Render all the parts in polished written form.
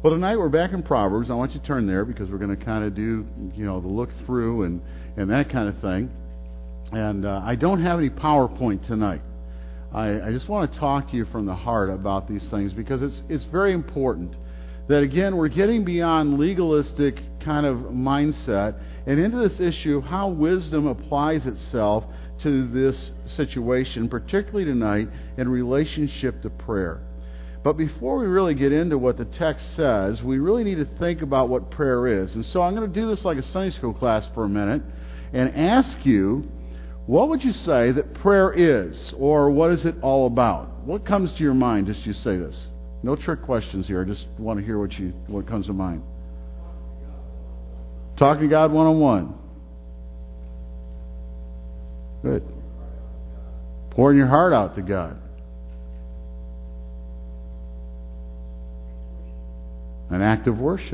Well, tonight we're back in Proverbs. I want you to turn there because we're going to kind of do, the look through and that kind of thing. And I don't have any PowerPoint tonight. I just want to talk to you from the heart about these things because it's very important that, again, we're getting beyond legalistic kind of mindset and into this issue of how wisdom applies itself to this situation, particularly tonight in relationship to prayer. But before we really get into what the text says, we really need to think about what prayer is. And so I'm going to do this like a Sunday school class for a minute and ask you, what would you say that prayer is, or what is it all about? What comes to your mind as you say this? No trick questions here. I just want to hear what comes to mind. Talking to God one-on-one. Good. Pouring your heart out to God. An act of worship.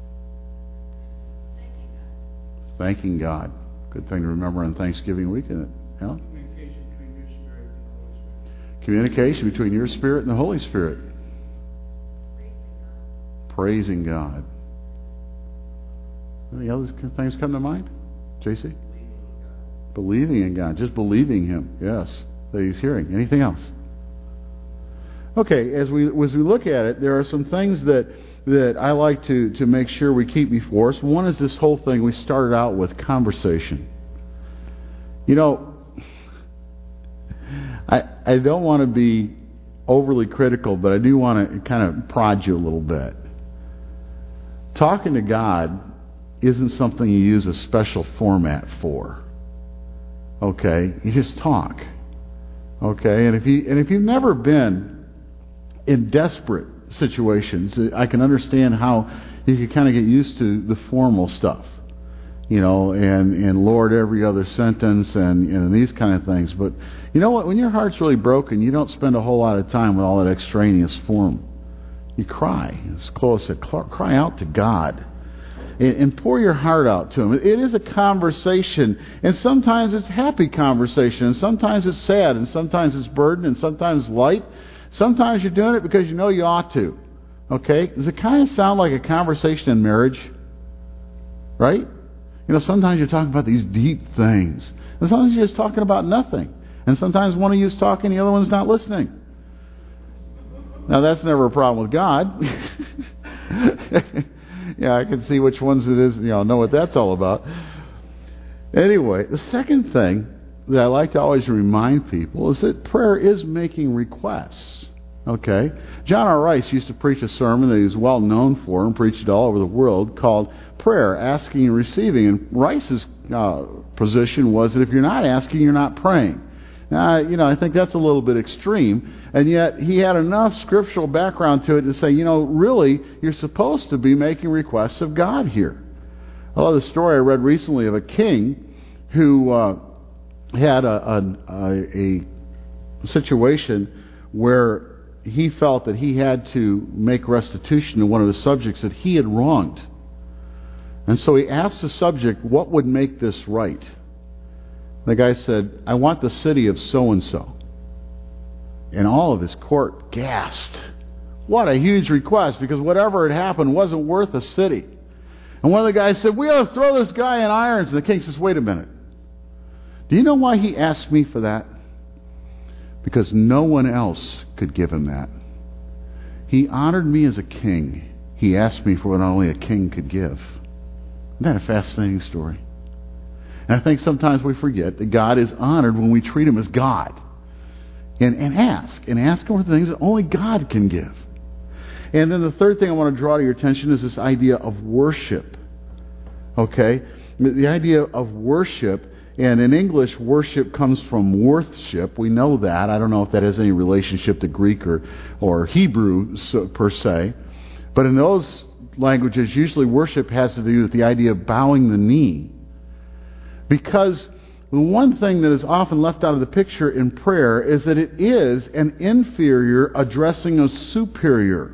Thanking God. Good thing to remember on Thanksgiving week, isn't it? Yeah? Communication between your spirit and the Holy Spirit. Praising God. Any other things come to mind? JC? Believing in God. Just believing Him. Yes. That He's hearing. Anything else? Okay, as we look at it, there are some things that I like to make sure we keep before us. One is this whole thing we started out with, conversation. I don't want to be overly critical, but I do want to kind of prod you a little bit. Talking to God isn't something you use a special format for. Okay? You just talk. Okay? And if you've never been in desperate situations, I can understand how you can kind of get used to the formal stuff, and Lord every other sentence and these kind of things. But you know what? When your heart's really broken, you don't spend a whole lot of time with all that extraneous form. You cry. As Chloe said, cry out to God. And pour your heart out to Him. It is a conversation, and sometimes it's happy conversation, and sometimes it's sad, and sometimes it's burdened, and sometimes light. Sometimes you're doing it because you know you ought to. Okay? Does it kind of sound like a conversation in marriage? Right? Sometimes you're talking about these deep things, and sometimes you're just talking about nothing. And sometimes one of you is talking, the other one's not listening. Now that's never a problem with God. Yeah, I can see which ones it is. Know what that's all about. Anyway, the second thing that I like to always remind people is that prayer is making requests. Okay? John R. Rice used to preach a sermon that he was well known for and preached it all over the world called Prayer, Asking and Receiving. And Rice's position was that if you're not asking, you're not praying. Now, I think that's a little bit extreme, and yet he had enough scriptural background to it to say, really, you're supposed to be making requests of God here. I love the story I read recently of a king who had a situation where he felt that he had to make restitution to one of the subjects that he had wronged. And so he asked the subject, what would make this right? The guy said, I want the city of so-and-so. And all of his court gasped. What a huge request, because whatever had happened wasn't worth a city. And one of the guys said, we ought to throw this guy in irons. And the king says, wait a minute. Do you know why he asked me for that? Because no one else could give him that. He honored me as a king. He asked me for what only a king could give. Isn't that a fascinating story? And I think sometimes we forget that God is honored when we treat Him as God. And ask Him for things that only God can give. And then the third thing I want to draw to your attention is this idea of worship. Okay? The idea of worship, and in English, worship comes from worthship. We know that. I don't know if that has any relationship to Greek or Hebrew per se. But in those languages, usually worship has to do with the idea of bowing the knee. Because the one thing that is often left out of the picture in prayer is that it is an inferior addressing a superior.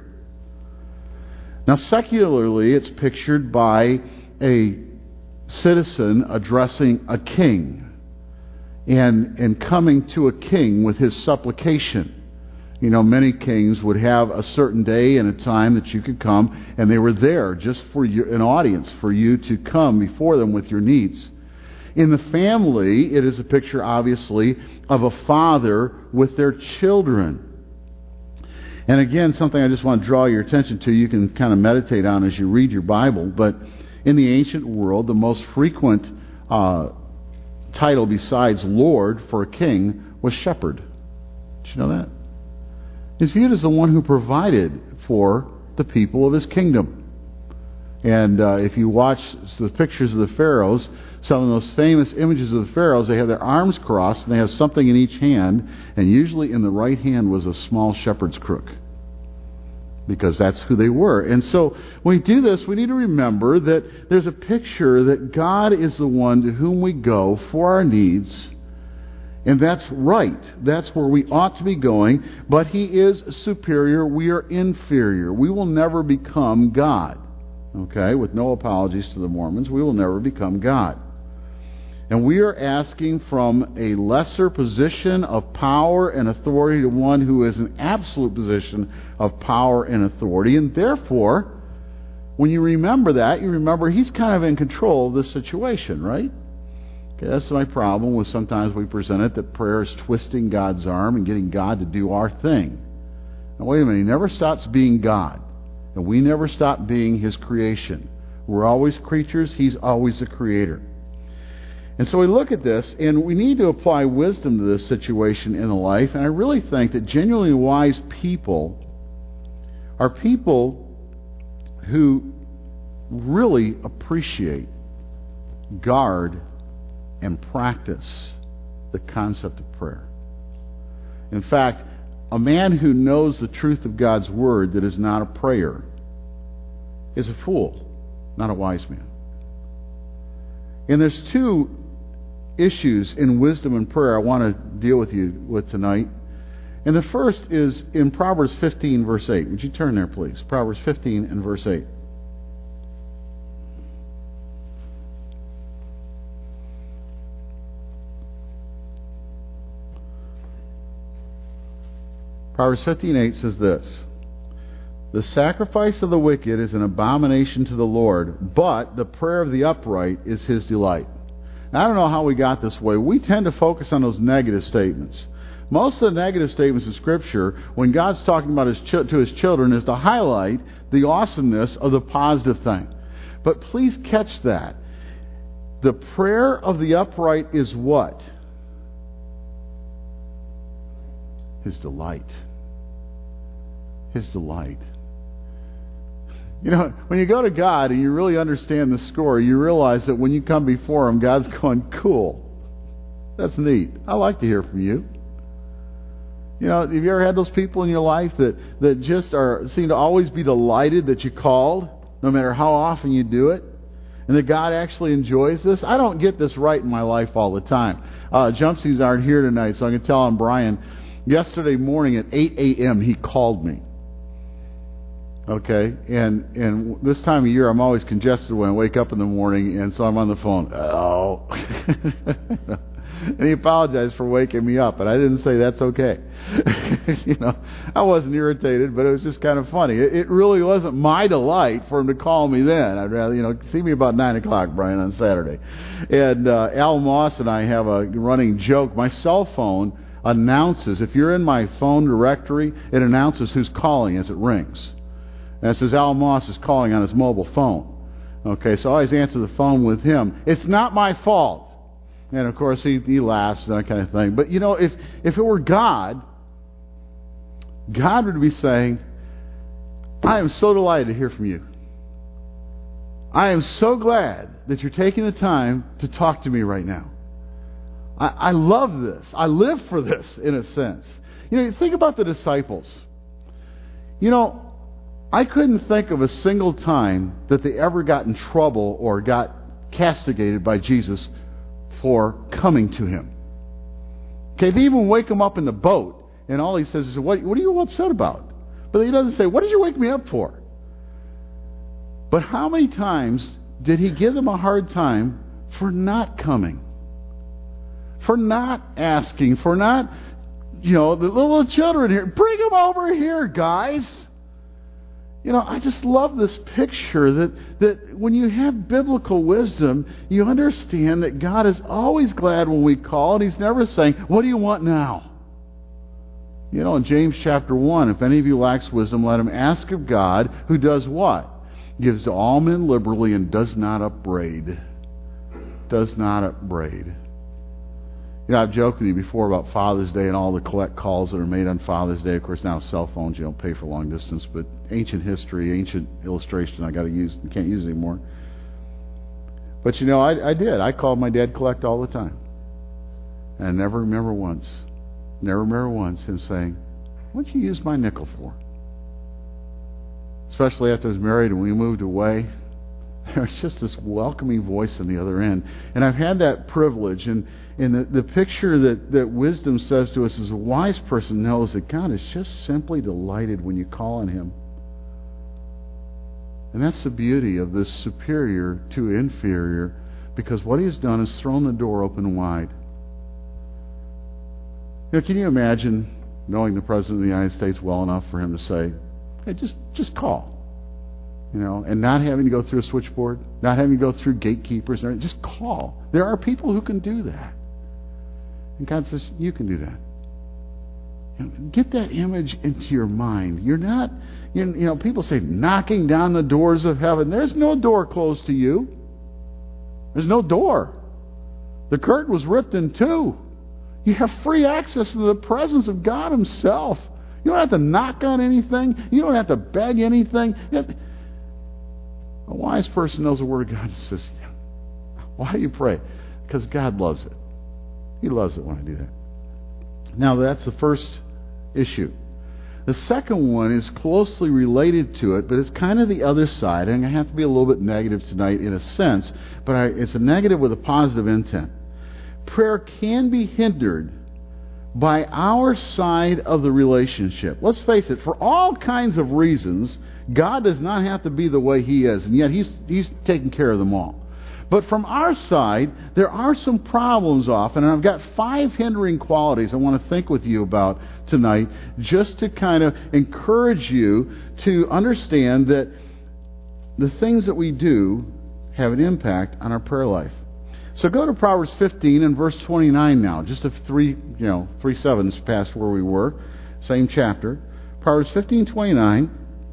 Now, secularly, it's pictured by a citizen addressing a king and coming to a king with his supplication. Many kings would have a certain day and a time that you could come, and they were there just for you, an audience for you to come before them with your needs. In the family, it is a picture, obviously, of a father with their children. And again, something I just want to draw your attention to, you can kind of meditate on as you read your Bible, but in the ancient world, the most frequent title besides Lord for a king was shepherd. Did you know that? He's viewed as the one who provided for the people of his kingdom. And if you watch the pictures of the pharaohs, some of those famous images of the pharaohs, they have their arms crossed and they have something in each hand, and usually in the right hand was a small shepherd's crook, because that's who they were. And so when we do this, we need to remember that there's a picture that God is the one to whom we go for our needs. And that's right. That's where we ought to be going. But He is superior. We are inferior. We will never become God. Okay? With no apologies to the Mormons, we will never become God. And we are asking from a lesser position of power and authority to one who is an absolute position of power and authority. And therefore, when you remember that, you remember He's kind of in control of this situation, right? Okay, that's my problem with sometimes we present it that prayer is twisting God's arm and getting God to do our thing. Now wait a minute, He never stops being God. And we never stop being His creation. We're always creatures, He's always the creator. And so we look at this, and we need to apply wisdom to this situation in the life. And I really think that genuinely wise people are people who really appreciate, guard, and practice the concept of prayer. In fact, a man who knows the truth of God's Word that is not a prayer is a fool, not a wise man. And there's two issues in wisdom and prayer I want to deal with you with tonight. And the first is in Proverbs 15, verse 8. Would you turn there, please? Proverbs 15 and verse 8. Proverbs 15:8 says this: "The sacrifice of the wicked is an abomination to the Lord, but the prayer of the upright is His delight." Now, I don't know how we got this way. We tend to focus on those negative statements. Most of the negative statements in Scripture, when God's talking about to His children, is to highlight the awesomeness of the positive thing. But please catch that. The prayer of the upright is what? His delight. His delight. When you go to God and you really understand the score, you realize that when you come before Him, God's going, cool. That's neat. I like to hear from you. Have you ever had those people in your life that just seem to always be delighted that you called, no matter how often you do it? And that God actually enjoys this? I don't get this right in my life all the time. Jumpsies aren't here tonight, so I can tell on Brian. Yesterday morning at 8 a.m. he called me. Okay, and this time of year I'm always congested when I wake up in the morning, and so I'm on the phone. Oh. And he apologized for waking me up, and I didn't say that's okay. I wasn't irritated, but it was just kind of funny. It really wasn't my delight for him to call me then. I'd rather, see me about 9 o'clock, Brian, on Saturday. And Al Moss and I have a running joke. My cell phone announces, if you're in my phone directory, it announces who's calling as it rings. And it says Al Moss is calling on his mobile phone. Okay, so I always answer the phone with him. It's not my fault. And of course he laughs and that kind of thing. But if it were God, God would be saying, I am so delighted to hear from you. I am so glad that you're taking the time to talk to me right now. I love this. I live for this, in a sense. Think about the disciples. I couldn't think of a single time that they ever got in trouble or got castigated by Jesus for coming to Him. Okay, they even wake Him up in the boat, and all He says is, what are you upset about? But He doesn't say, what did you wake me up for? But how many times did He give them a hard time for not coming? For not asking, for not the little children here, bring them over here, guys. I just love this picture that when you have biblical wisdom, you understand that God is always glad when we call, and He's never saying, what do you want now? In James chapter 1, if any of you lacks wisdom, let him ask of God, who does what? Gives to all men liberally and does not upbraid. Does not upbraid. I've joked with you before about Father's Day and all the collect calls that are made on Father's Day. Of course, now cell phones, you don't pay for long distance, but ancient history, ancient illustration I got to use, can't use anymore. But I did. I called my dad collect all the time. And I never remember once him saying, what'd you use my nickel for? Especially after I was married and we moved away. There's just this welcoming voice on the other end. And I've had that privilege. And the picture that wisdom says to us is a wise person knows that God is just simply delighted when you call on Him. And that's the beauty of this superior to inferior, because what He's done is thrown the door open wide. Can you imagine knowing the President of the United States well enough for him to say, hey, just call? And not having to go through a switchboard, not having to go through gatekeepers, just call. There are people who can do that. And God says, you can do that. Get that image into your mind. You're not, people say knocking down the doors of heaven. There's no door closed to you. There's no door. The curtain was ripped in two. You have free access to the presence of God Himself. You don't have to knock on anything. You don't have to beg anything. A wise person knows the Word of God and says, why do you pray? Because God loves it. He loves it when I do that. Now, that's the first issue. The second one is closely related to it, but it's kind of the other side. And I have to be a little bit negative tonight in a sense, but it's a negative with a positive intent. Prayer can be hindered by our side of the relationship. Let's face it, for all kinds of reasons, God does not have to be the way He is, and yet He's taking care of them all. But from our side, there are some problems often, and I've got 5 hindering qualities I want to think with you about tonight, just to kind of encourage you to understand that the things that we do have an impact on our prayer life. So go to Proverbs 15 and verse 29 now, just 3 sevens past where we were, same chapter. Proverbs 15:29.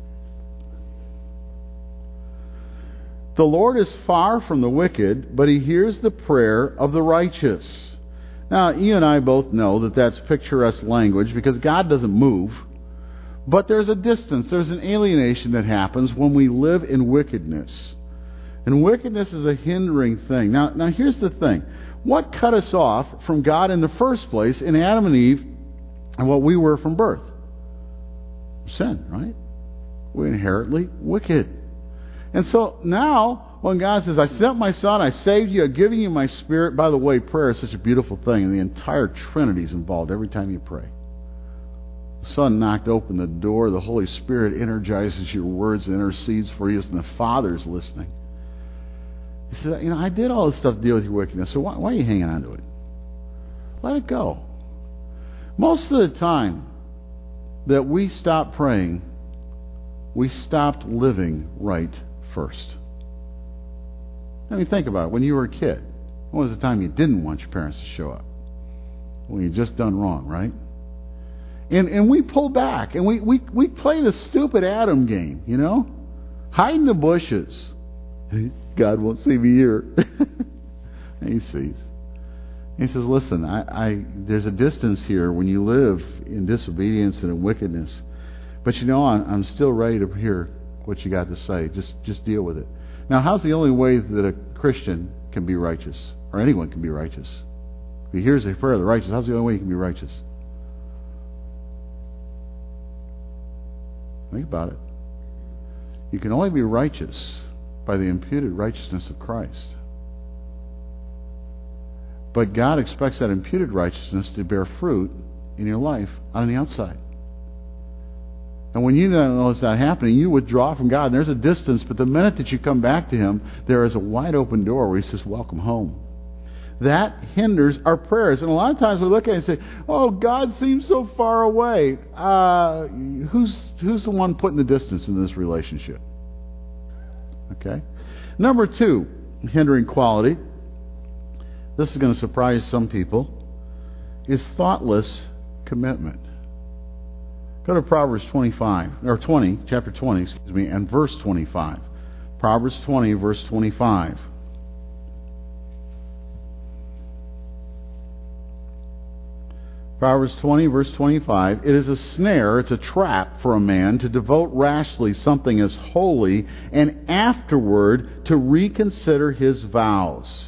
The Lord is far from the wicked, but He hears the prayer of the righteous. Now, you and I both know that that's picturesque language because God doesn't move. But there's a distance, there's an alienation that happens when we live in wickedness. And wickedness is a hindering thing. Now here's the thing. What cut us off from God in the first place in Adam and Eve and what we were from birth? Sin, right? We're inherently wicked. And so now, when God says, I sent my Son, I saved you, I've given you my Spirit. By the way, prayer is such a beautiful thing, and the entire Trinity is involved every time you pray. The Son knocked open the door, the Holy Spirit energizes your words and intercedes for you, and the Father's listening. He said, I did all this stuff to deal with your wickedness, so why are you hanging on to it? Let it go. Most of the time that we stop praying, we stopped living right first. I mean, think about it. When you were a kid, when was the time you didn't want your parents to show up? When you just done wrong, right? And we pull back, and we play the stupid Adam game, hide in the bushes. God won't see me here. He sees. He says, listen, there's a distance here when you live in disobedience and in wickedness. But I'm still ready to hear what you got to say. Just deal with it. Now, how's the only way that a Christian can be righteous? Or anyone can be righteous? If he hears the prayer of the righteous, how's the only way you can be righteous? Think about it. You can only be righteous by the imputed righteousness of Christ. But God expects that imputed righteousness to bear fruit in your life on the outside. And when you don't notice that happening, you withdraw from God. And there's a distance, but the minute that you come back to Him, there is a wide open door where He says, welcome home. that hinders our prayers. And a lot of times we look at it and say, oh, God seems so far away. Who's the one putting the distance in this relationship? Okay. Number 2, hindering quality. This is going to surprise some people. Is thoughtless commitment. Go to Proverbs 20, chapter 20, and verse 25. Proverbs 20, verse 25. Proverbs 20, verse 25. It is a snare, it's a trap for a man to devote rashly something as holy, and afterward to reconsider his vows.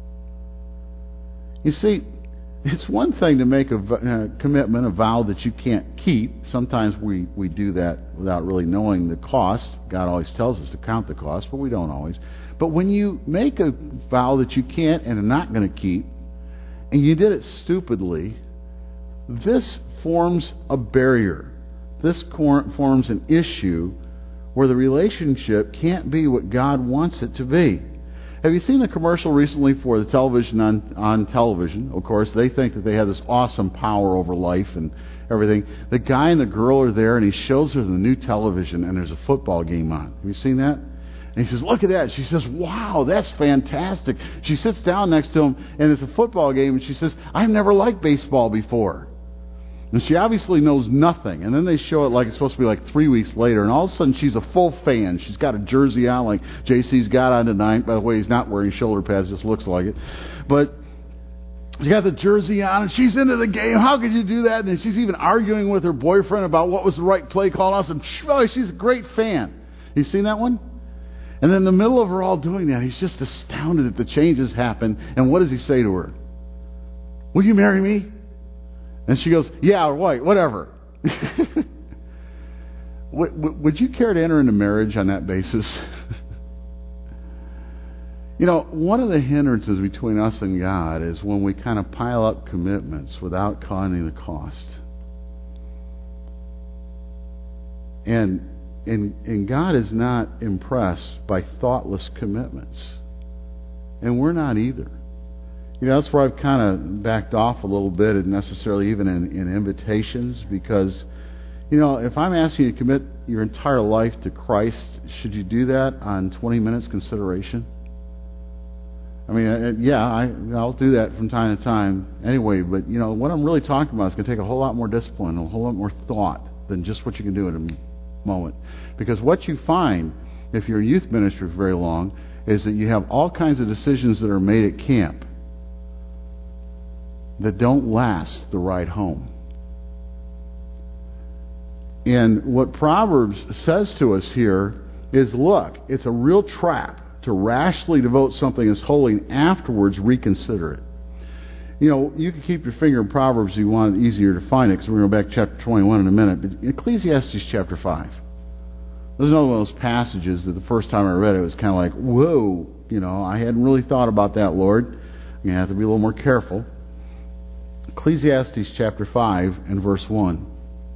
You see, it's one thing to make a commitment, a vow that you can't keep. Sometimes we do that without really knowing the cost. God always tells us to count the cost, but we don't always. But when you make a vow that you can't and are not going to keep, and you did it stupidly, this forms a barrier. This forms an issue where the relationship can't be what God wants it to be. Have you seen the commercial recently for the television on television? Of course, they think that they have this awesome power over life and everything. The guy and the girl are there, and he shows her the new television, and there's a football game on. Have you seen that? And he says, look at that. She says, wow, that's fantastic. She sits down next to him, and it's a football game, and she says, I've never liked baseball before. And she obviously knows nothing. And then they show it like it's supposed to be like 3 weeks later. And all of a sudden she's a full fan. She's got a jersey on like JC's got on tonight. By the way, he's not wearing shoulder pads. Just looks like it. But she's got the jersey on and she's into the game. How could you do that? And she's even arguing with her boyfriend about what was the right play call. And she's a great fan. You seen that one? And then in the middle of her all doing that, he's just astounded that the changes happen. And what does he say to her? Will you marry me? And she goes, yeah, right, whatever. Would you care to enter into marriage on that basis? You know, one of the hindrances between us and God is when we kind of pile up commitments without counting the cost. And God is not impressed by thoughtless commitments. And we're not either. You know, that's where I've kind of backed off a little bit, and necessarily even in invitations, because, you know, if I'm asking you to commit your entire life to Christ, should you do that on 20 minutes consideration? I mean, I'll do that from time to time anyway, but, you know, what I'm really talking about is going to take a whole lot more discipline, a whole lot more thought than just what you can do in a moment. Because what you find, if you're in youth ministry for very long, is that you have all kinds of decisions that are made at camp that don't last the ride home. And what Proverbs says to us here is, look, it's a real trap to rashly devote something as holy and afterwards reconsider it. You know, you can keep your finger in Proverbs if you want it easier to find it, because we're going to go back to chapter 21 in a minute. But Ecclesiastes chapter 5. This is another one of those passages that the first time I read it was kind of like, whoa, you know, I hadn't really thought about that, Lord. You're going to have to be a little more careful. Ecclesiastes chapter 5 and verse 1.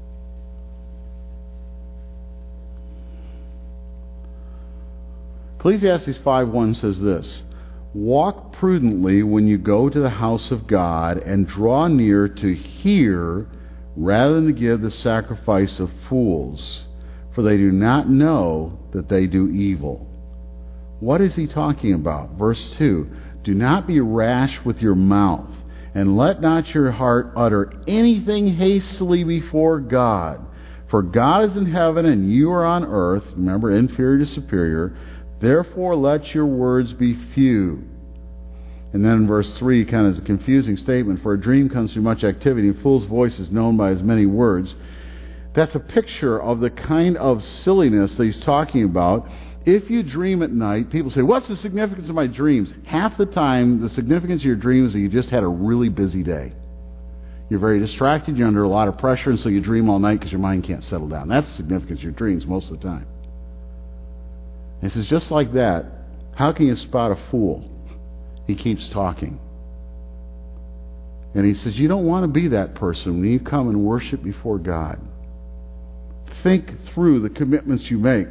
Ecclesiastes 5:1 says this: walk prudently when you go to the house of God, and draw near to hear rather than to give the sacrifice of fools, for they do not know that they do evil. What is he talking about? Verse 2: do not be rash with your mouth, and let not your heart utter anything hastily before God. For God is in heaven and you are on earth. Remember, inferior to superior. Therefore let your words be few. And then in verse 3, kind of is a confusing statement. For a dream comes through much activity, and a fool's voice is known by as many words. That's a picture of the kind of silliness that he's talking about. If you dream at night, people say, what's the significance of my dreams? Half the time, the significance of your dreams is that you just had a really busy day. You're very distracted, you're under a lot of pressure, and so you dream all night because your mind can't settle down. That's the significance of your dreams most of the time. And he says, just like that, how can you spot a fool? He keeps talking. And he says, you don't want to be that person when you come and worship before God. Think through the commitments you make.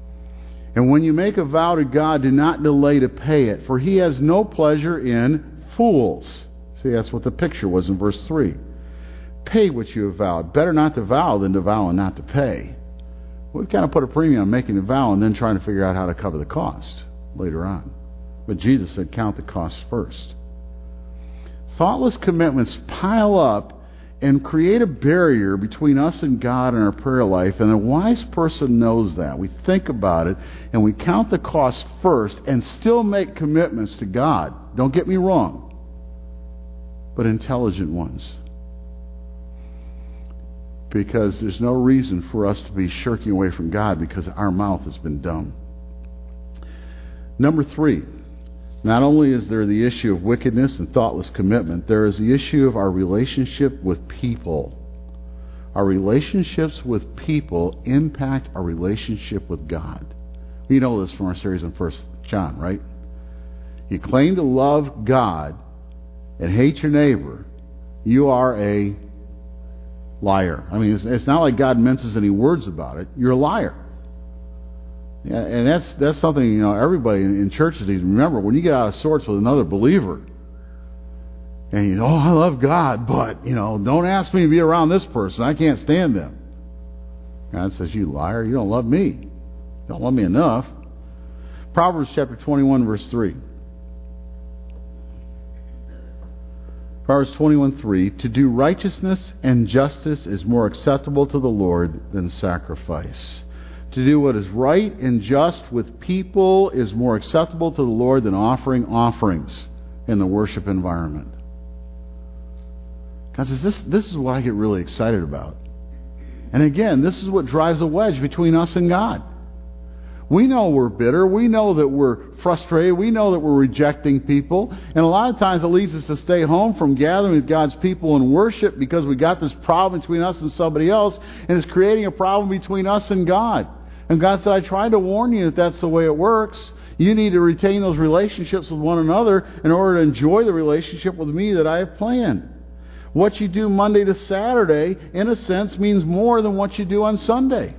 And when you make a vow to God, do not delay to pay it, for he has no pleasure in fools. See, that's what the picture was in verse 3. Pay what you have vowed. Better not to vow than to vow and not to pay. We've kind of put a premium on making a vow and then trying to figure out how to cover the cost later on. But Jesus said, count the costs first. Thoughtless commitments pile up and create a barrier between us and God in our prayer life, and a wise person knows that. We think about it, and we count the cost first and still make commitments to God. Don't get me wrong, but intelligent ones. Because there's no reason for us to be shirking away from God because our mouth has been dumb. Number 3, not only is there the issue of wickedness and thoughtless commitment, there is the issue of our relationship with people. Our relationships with people impact our relationship with God. We know this from our series on 1 John, right? You claim to love God and hate your neighbor, you are a liar. I mean, it's not like God minces any words about it. You're a liar. Yeah, and that's something, everybody in churches needs to remember. When you get out of sorts with another believer, and I love God, but, don't ask me to be around this person. I can't stand them. God says, you liar, you don't love me. You don't love me enough. Proverbs chapter 21, verse 3. Proverbs 21:3, to do righteousness and justice is more acceptable to the Lord than sacrifice. To do what is right and just with people is more acceptable to the Lord than offering offerings in the worship environment. God says, this is what I get really excited about. And again, this is what drives a wedge between us and God. We know we're bitter. We know that we're frustrated. We know that we're rejecting people. And a lot of times it leads us to stay home from gathering with God's people in worship because we got this problem between us and somebody else, and it's creating a problem between us and God. And God said, I tried to warn you that that's the way it works. You need to retain those relationships with one another in order to enjoy the relationship with me that I have planned. What you do Monday to Saturday, in a sense, means more than what you do on Sunday.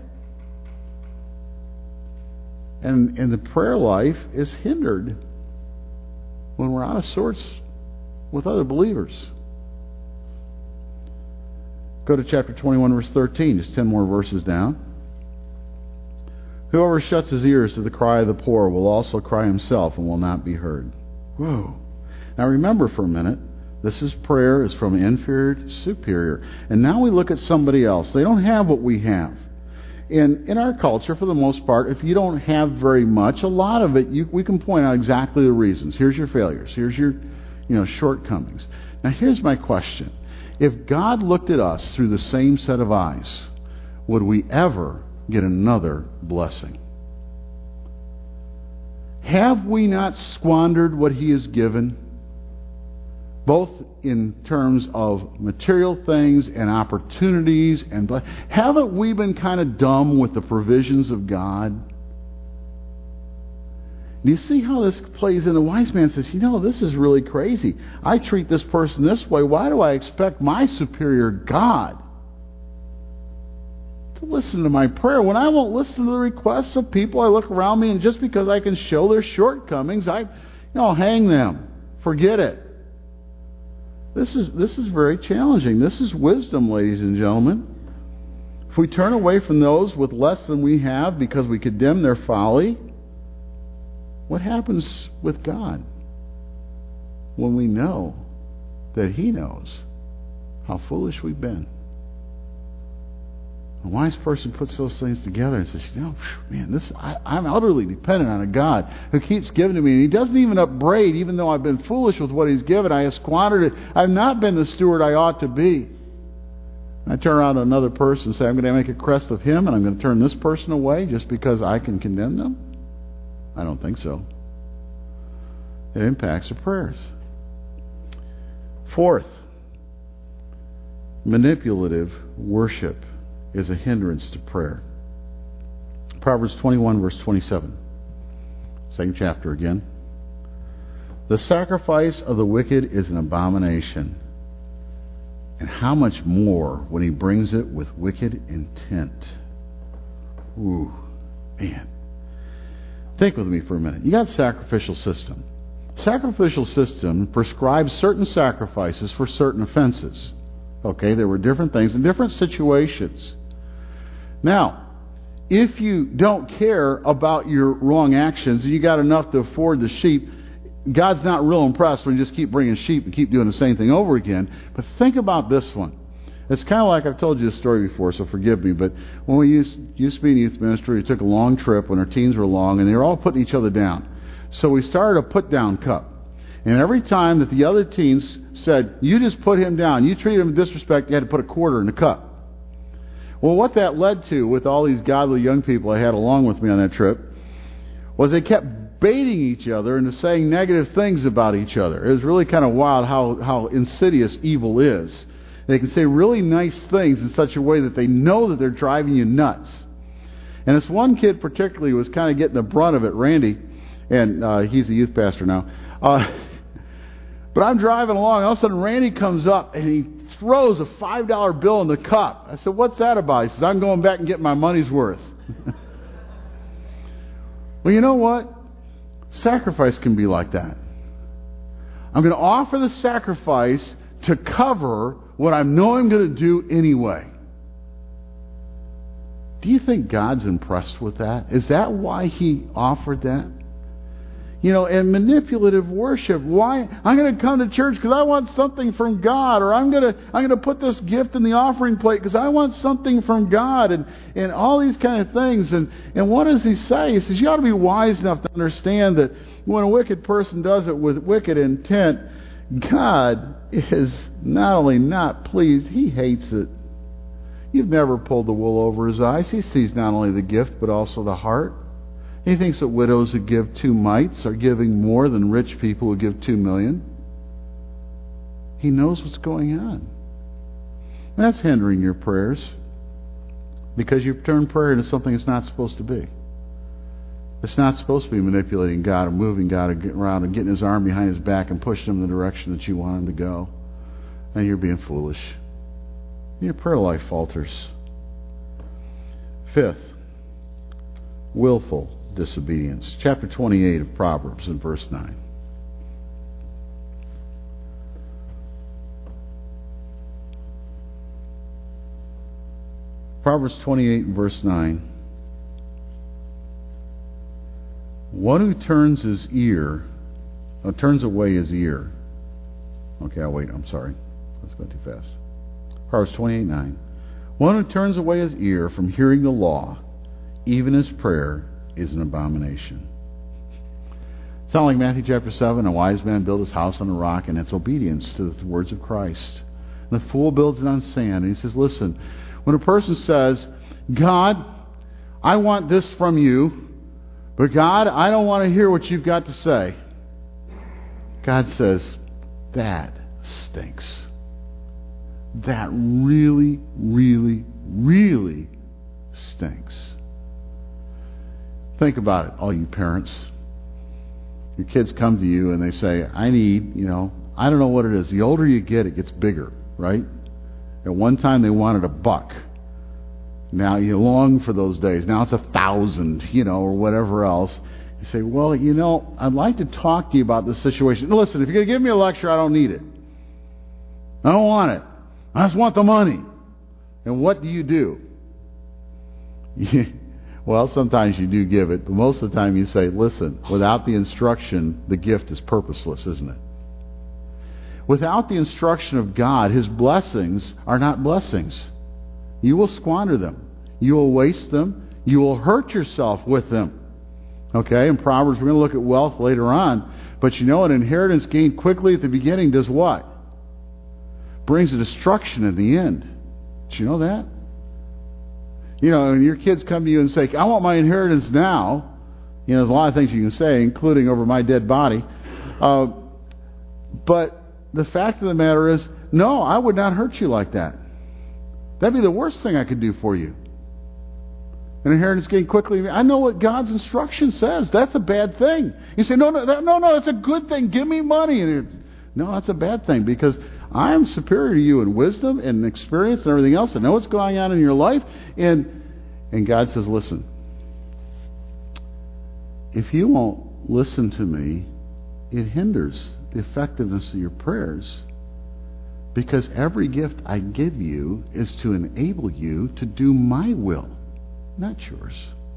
And the prayer life is hindered when we're out of sorts with other believers. Go to chapter 21, verse 13, just 10 more verses down. Whoever shuts his ears to the cry of the poor will also cry himself and will not be heard. Whoa. Now remember for a minute, prayer is from inferior to superior. And now we look at somebody else. They don't have what we have. In our culture, for the most part, if you don't have very much, a lot of it, we can point out exactly the reasons. Here's your failures. Here's your shortcomings. Now, here's my question. If God looked at us through the same set of eyes, would we ever get another blessing? Have we not squandered what He has given, both in terms of material things and opportunities? Haven't we been kind of dumb with the provisions of God? Do you see how this plays in? The wise man says, this is really crazy. I treat this person this way. Why do I expect my superior God to listen to my prayer when I won't listen to the requests of people? I look around me, and just because I can show their shortcomings, hang them. Forget it. This is very challenging. This is wisdom, ladies and gentlemen. If we turn away from those with less than we have because we condemn their folly, what happens with God when we know that He knows how foolish we've been? A wise person puts those things together and says, I'm utterly dependent on a God who keeps giving to me. And He doesn't even upbraid, even though I've been foolish with what He's given. I have squandered it. I've not been the steward I ought to be. I turn around to another person and say, I'm going to make a crest of him, and I'm going to turn this person away just because I can condemn them? I don't think so. It impacts our prayers. Fourth, manipulative worship is a hindrance to prayer. Proverbs 21, verse 27. Second chapter again. The sacrifice of the wicked is an abomination, and how much more when he brings it with wicked intent. Ooh, man. Think with me for a minute. You got a sacrificial system. sacrificial system prescribes certain sacrifices for certain offenses. Okay, there were different things in different situations. Now, if you don't care about your wrong actions, you got enough to afford the sheep, God's not real impressed when you just keep bringing sheep and keep doing the same thing over again. But think about this one. It's kind of like, I've told you this story before, so forgive me, but when we used to be in youth ministry, we took a long trip when our teens were long, and they were all putting each other down. So we started a put-down cup. And every time that the other teens said, you just put him down, you treated him with disrespect, you had to put a quarter in the cup. Well, what that led to with all these godly young people I had along with me on that trip was they kept baiting each other into saying negative things about each other. It was really kind of wild how insidious evil is. They can say really nice things in such a way that they know that they're driving you nuts. And this one kid particularly was kind of getting the brunt of it, Randy, and he's a youth pastor now. But I'm driving along, all of a sudden Randy comes up and he throws a $5 bill in the cup. I said, what's that about? He says, I'm going back and getting my money's worth. Well, you know what? Sacrifice can be like that. I'm going to offer the sacrifice to cover what I know I'm going to do anyway. Do you think God's impressed with that? Is that why He offered that? You know, and manipulative worship. Why? I'm going to come to church because I want something from God, or I'm going to put this gift in the offering plate because I want something from God, and all these kind of things. And what does He say? He says you ought to be wise enough to understand that when a wicked person does it with wicked intent, God is not only not pleased, He hates it. You've never pulled the wool over His eyes. He sees not only the gift but also the heart. He thinks that widows who give 2 mites are giving more than rich people who give 2 million. He knows what's going on. And that's hindering your prayers because you've turned prayer into something it's not supposed to be. It's not supposed to be manipulating God or moving God around and getting His arm behind His back and pushing Him in the direction that you want Him to go. And you're being foolish. Your prayer life falters. Fifth, willful disobedience. Chapter 28 of Proverbs in verse 9. Proverbs 28 verse 9. One who turns away his ear. Okay, I'll wait. I'm sorry. Let's go too fast. Proverbs 28:9. One who turns away his ear from hearing the law, even his prayer is an abomination. Sound like Matthew chapter 7, a wise man built his house on a rock, and it's obedience to the words of Christ. And the fool builds it on sand. And he says, listen, when a person says, God, I want this from you, but God, I don't want to hear what you've got to say. God says, that stinks. That really, really, really stinks. Think about it, all you parents. Your kids come to you and they say, I need, I don't know what it is. The older you get, it gets bigger, right? At one time they wanted $1. Now you long for those days. Now it's 1,000, or whatever else. You say, well, I'd like to talk to you about this situation. Now, listen, if you're going to give me a lecture, I don't need it. I don't want it. I just want the money. And what do? Well, sometimes you do give it, but most of the time you say, listen, without the instruction, the gift is purposeless, isn't it? Without the instruction of God, His blessings are not blessings. You will squander them. You will waste them. You will hurt yourself with them. Okay, in Proverbs, we're going to look at wealth later on. But an inheritance gained quickly at the beginning does what? Brings a destruction at the end. Did you know that? And your kids come to you and say, I want my inheritance now. There's a lot of things you can say, including over my dead body. But the fact of the matter is, no, I would not hurt you like that. That'd be the worst thing I could do for you. An inheritance gained quickly. I know what God's instruction says. That's a bad thing. You say, no, it's a good thing. Give me money. No, that's a bad thing because I am superior to you in wisdom and experience and everything else. I know what's going on in your life. And God says, listen, if you won't listen to me it hinders the effectiveness of your prayers, because every gift I give you is to enable you to do my will, not yours.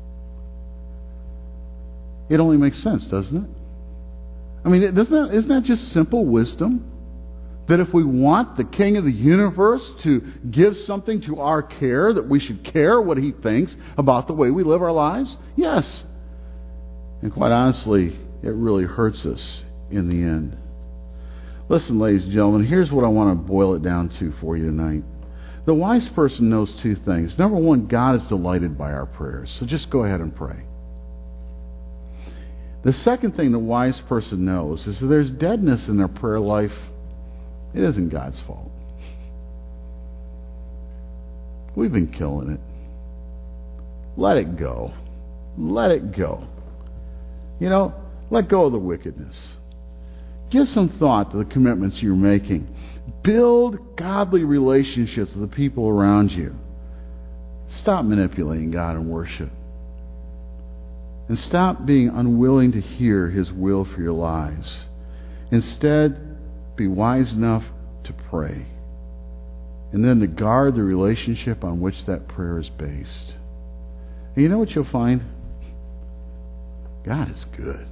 It only makes sense, doesn't it? I mean, isn't that just simple wisdom? That if we want the King of the universe to give something to our care, that we should care what He thinks about the way we live our lives? Yes. And quite honestly, it really hurts us in the end. Listen, ladies and gentlemen, here's what I want to boil it down to for you tonight. The wise person knows two things. Number one, God is delighted by our prayers. So just go ahead and pray. The second thing the wise person knows is that there's deadness in their prayer life. It isn't God's fault. We've been killing it. Let it go. Let it go. Let go of the wickedness. Give some thought to the commitments you're making. Build godly relationships with the people around you. Stop manipulating God in worship. And stop being unwilling to hear His will for your lives. Instead, be wise enough to pray. And then to guard the relationship on which that prayer is based. And you know what you'll find? God is good.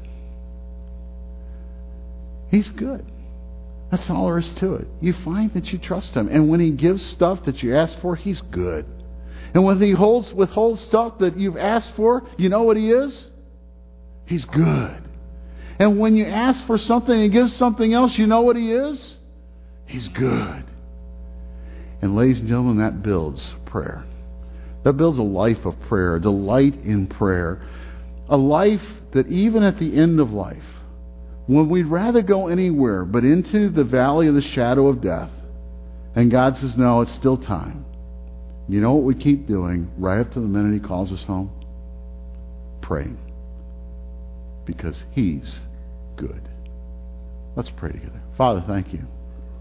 He's good. That's all there is to it. You find that you trust Him. And when He gives stuff that you ask for, He's good. And when He withholds stuff that you've asked for, you know what He is? He's good. And when you ask for something and He gives something else, you know what He is? He's good. And ladies and gentlemen, that builds prayer. That builds a life of prayer, a delight in prayer. A life that even at the end of life, when we'd rather go anywhere but into the valley of the shadow of death, and God says, no, it's still time. You know what we keep doing right up to the minute He calls us home? Praying. Because He's good. Let's pray together. Father, thank You.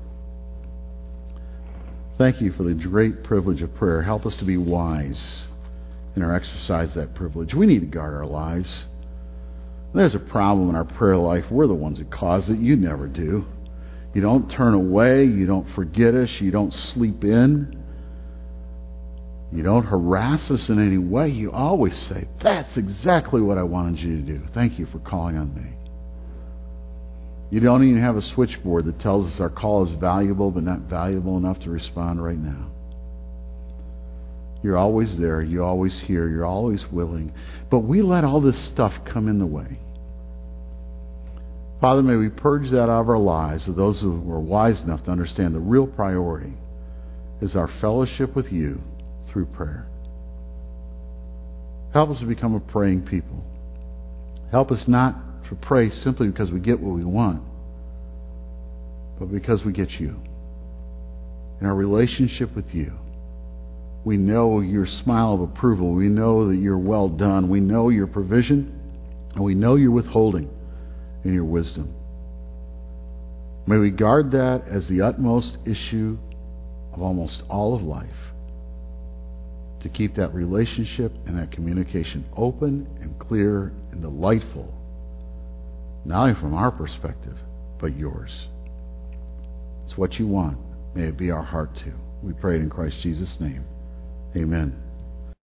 Thank You for the great privilege of prayer. Help us to be wise in our exercise of that privilege. We need to guard our lives. There's a problem in our prayer life. We're the ones that cause it. You never do. You don't turn away. You don't forget us. You don't sleep in. You don't harass us in any way. You always say, that's exactly what I wanted you to do. Thank You for calling on me. You don't even have a switchboard that tells us our call is valuable but not valuable enough to respond right now. You're always there. You always hear. You're always willing. But we let all this stuff come in the way. Father, may we purge that out of our lives, of those who are wise enough to understand the real priority is our fellowship with You through prayer. Help us to become a praying people. Help us not to pray simply because we get what we want, but because we get You. In our relationship with You, we know Your smile of approval. We know that You're well done. We know Your provision, and we know Your withholding and Your wisdom. May we guard that as the utmost issue of almost all of life, to keep that relationship and that communication open and clear and delightful, not only from our perspective, but Yours. It's what You want. May it be our heart too. We pray it in Christ Jesus' name. Amen.